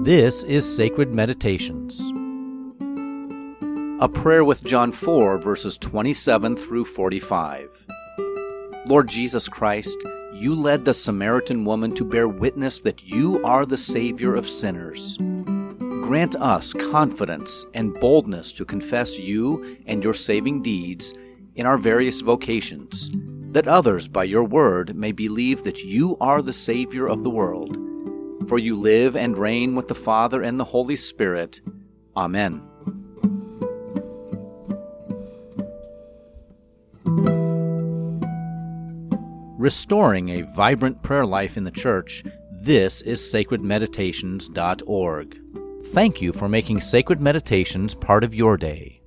This is Sacred Meditations. A prayer with John 4, verses 27 through 45. Lord Jesus Christ, you led the Samaritan woman to bear witness that you are the Savior of sinners. Grant us confidence and boldness to confess you and your saving deeds in our various vocations, that others by your word may believe that you are the Savior of the world. For you live and reign with the Father and the Holy Spirit. Amen. Restoring a vibrant prayer life in the church, this is sacredmeditations.org. Thank you for making Sacred Meditations part of your day.